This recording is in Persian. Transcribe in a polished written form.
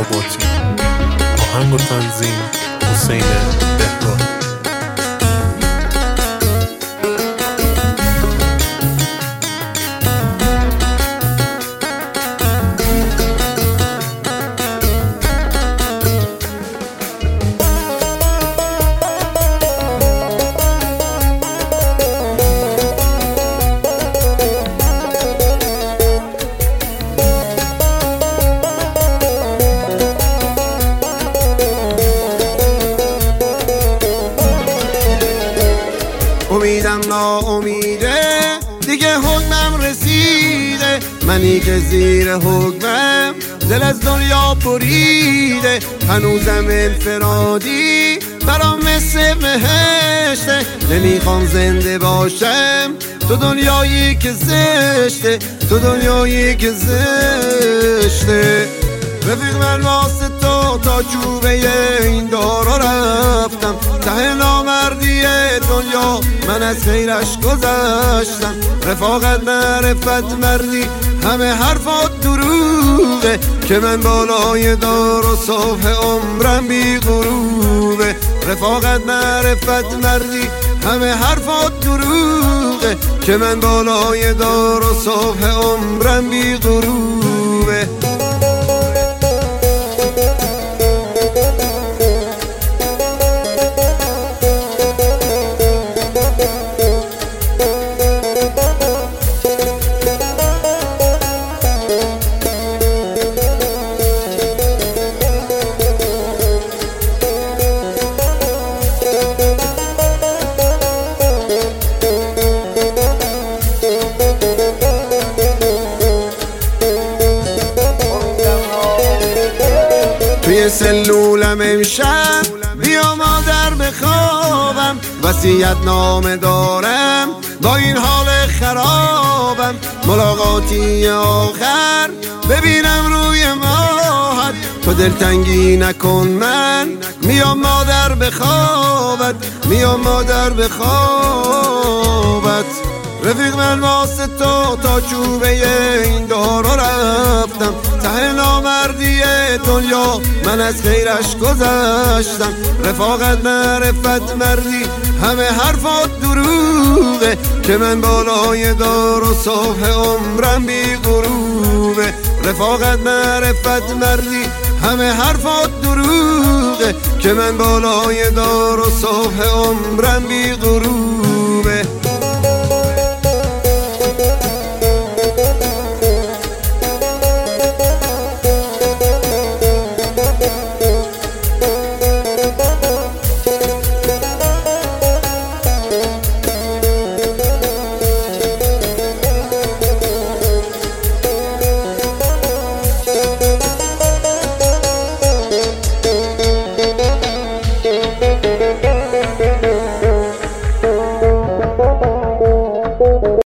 رباطی. آهنگ و تنظیم حسین بهراد. امیدم ناامیده، دیگه حکمم رسیده. منی که زیر حکمم دل از دنیا بریده. هنوزم انفرادی برام مثل بهشته. نمیخوام زنده باشم تو دنیایی که زشته، تو دنیایی که زشته. رفیق من واسه تو تا چوبه این دارا رفتم. ته نامردی دنیا من از خیرش گذشتم. رفاقت معرفت مردی همه حرفات دروغه، که من بالای دار و صبح عمرم بی غروبه. رفاقت معرفت مردی همه حرفات دروغه، که من بالای دار و صبح عمرم بی غروبه. توی سلولم امشب بیا مادر بخوابم. وصیت نامه دارم با این حال خرابم. ملاقاتی آخر ببینم روی ماهت. تو دلتنگی نکن من میام مادر بخوابت، میام مادر بخوابت. رفیق من واسه تو تا چوبه این دارا رفتم. ته نامردی دنیا من از خیرش گذشتم. رفاقت معرفت مردی همه حرفات دروغه، که من بالای دار و صبح عمرم بی غروبه. رفاقت معرفت مردی همه حرفات دروغه، که من بالای دار و صبح عمرم بی غروبه.